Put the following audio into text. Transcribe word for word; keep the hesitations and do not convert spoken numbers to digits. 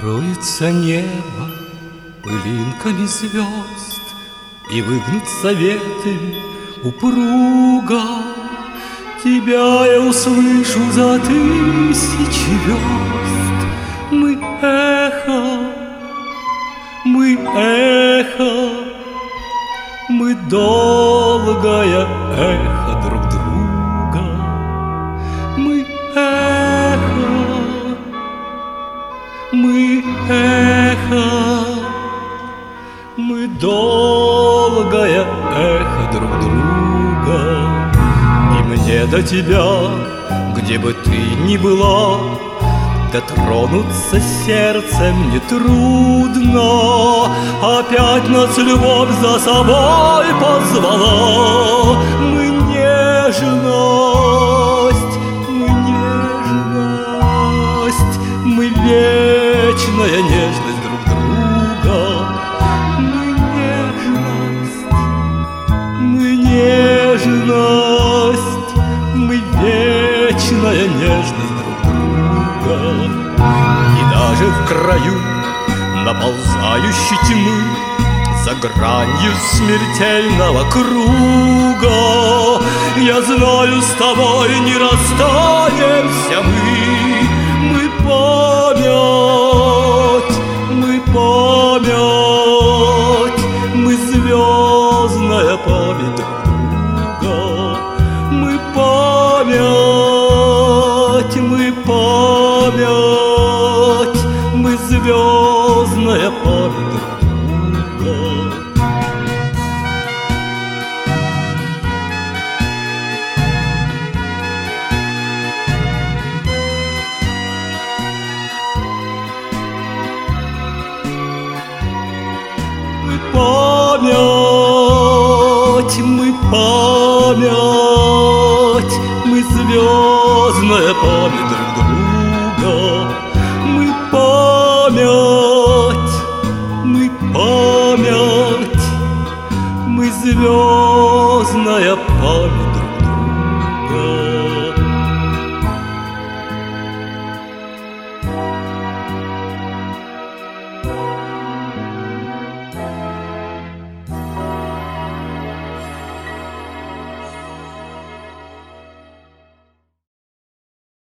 Покроется небо пылинками звезд, и выгнутся ветви упруго. Тебя я услышу за тысячи верст. Мы эхо, мы эхо, мы долгое эхо друг друга. Мы эхо, мы эхо, мы долгое эхо друг друга. И мне до тебя, где бы ты ни была, дотронуться сердцем нетрудно. Опять нас любовь за собой позвала. Мы нежность, мы нежность, мы вечная нежность друг друга. Мы нежность, мы нежность, мы вечная нежность друг друга. И даже в краю наползающей тьмы, за гранью смертельного круга, я знаю, с тобой не расстанемся мы. Мы память, мы память, мы звездная память друг друга. Мы память, мы память, мы звездная память друг друга. Мы память, мы память, мы звездная память